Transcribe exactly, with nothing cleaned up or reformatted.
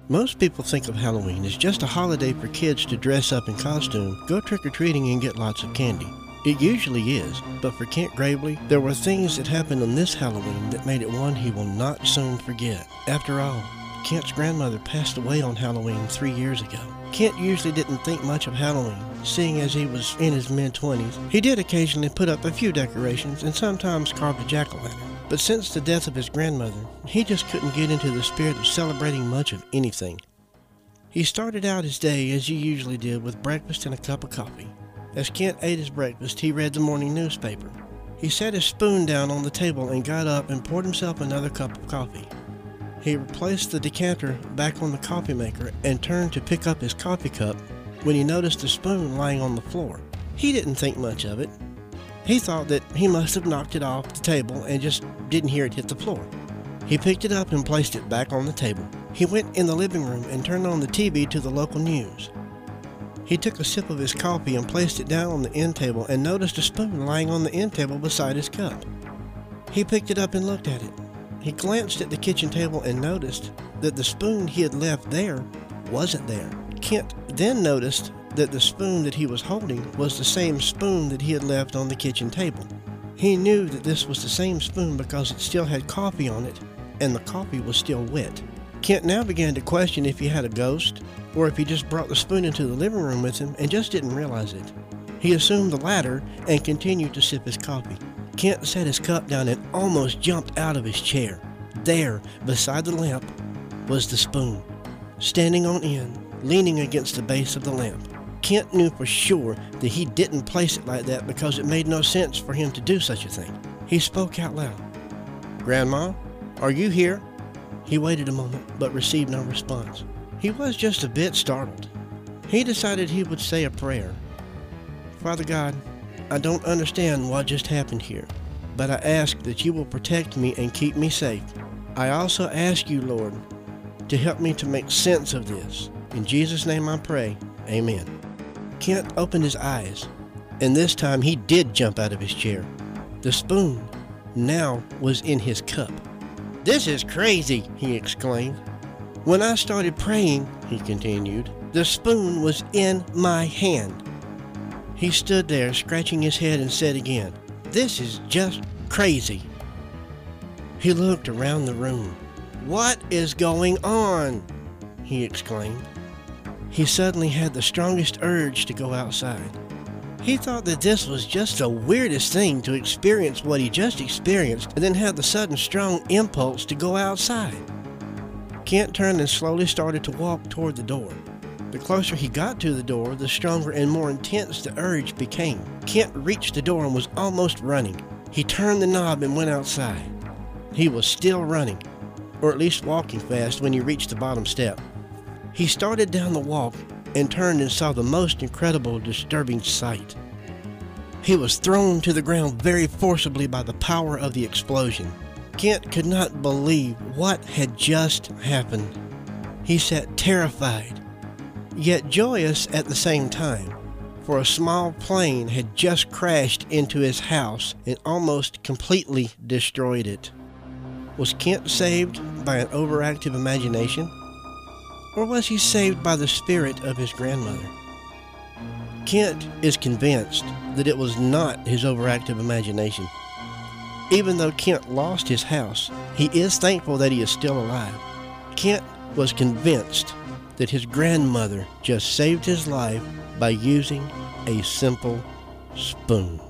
Most people think of Halloween as just a holiday for kids to dress up in costume, go trick-or-treating, and get lots of candy. It usually is, but for Kent Gravely, there were things that happened on this Halloween that made it one he will not soon forget. After all, Kent's grandmother passed away on Halloween three years ago. Kent usually didn't think much of Halloween, seeing as he was in his mid-twenties. He did occasionally put up a few decorations and sometimes carved a jack-o'-lantern. But since the death of his grandmother, he just couldn't get into the spirit of celebrating much of anything. He started out his day as he usually did, with breakfast and a cup of coffee. As Kent ate his breakfast, he read the morning newspaper. He set his spoon down on the table and got up and poured himself another cup of coffee. He replaced the decanter back on the coffee maker and turned to pick up his coffee cup when he noticed the spoon lying on the floor. He didn't think much of it. He thought that he must have knocked it off the table and just didn't hear it hit the floor. He picked it up and placed it back on the table. He went in the living room and turned on the T V to the local news. He took a sip of his coffee and placed it down on the end table and noticed a spoon lying on the end table beside his cup. He picked it up and looked at it. He glanced at the kitchen table and noticed that the spoon he had left there wasn't there. Kent then noticed that the spoon that he was holding was the same spoon that he had left on the kitchen table. He knew that this was the same spoon because it still had coffee on it, and the coffee was still wet. Kent now began to question if he had a ghost, or if he just brought the spoon into the living room with him and just didn't realize it. He assumed the latter and continued to sip his coffee. Kent set his cup down and almost jumped out of his chair. There, beside the lamp, was the spoon, standing on end, leaning against the base of the lamp. Kent knew for sure that he didn't place it like that because it made no sense for him to do such a thing. He spoke out loud. "Grandma, are you here?" He waited a moment but received no response. He was just a bit startled. He decided he would say a prayer. "Father God, I don't understand what just happened here, but I ask that you will protect me and keep me safe. I also ask you, Lord, to help me to make sense of this. In Jesus' name I pray, amen." Kent opened his eyes, and this time he did jump out of his chair. The spoon now was in his cup. "This is crazy," he exclaimed. "When I started praying," he continued, "the spoon was in my hand." He stood there scratching his head and said again, "This is just crazy." He looked around the room. "What is going on?" he exclaimed. He suddenly had the strongest urge to go outside. He thought that this was just the weirdest thing to experience what he just experienced and then have the sudden strong impulse to go outside. Kent turned and slowly started to walk toward the door. The closer he got to the door, the stronger and more intense the urge became. Kent reached the door and was almost running. He turned the knob and went outside. He was still running, or at least walking fast, when he reached the bottom step. He started down the walk and turned and saw the most incredible, disturbing sight. He was thrown to the ground very forcibly by the power of the explosion. Kent could not believe what had just happened. He sat terrified, yet joyous at the same time, for a small plane had just crashed into his house and almost completely destroyed it. Was Kent saved by an overactive imagination? Or was he saved by the spirit of his grandmother? Kent is convinced that it was not his overactive imagination. Even though Kent lost his house, he is thankful that he is still alive. Kent was convinced that his grandmother just saved his life by using a simple spoon.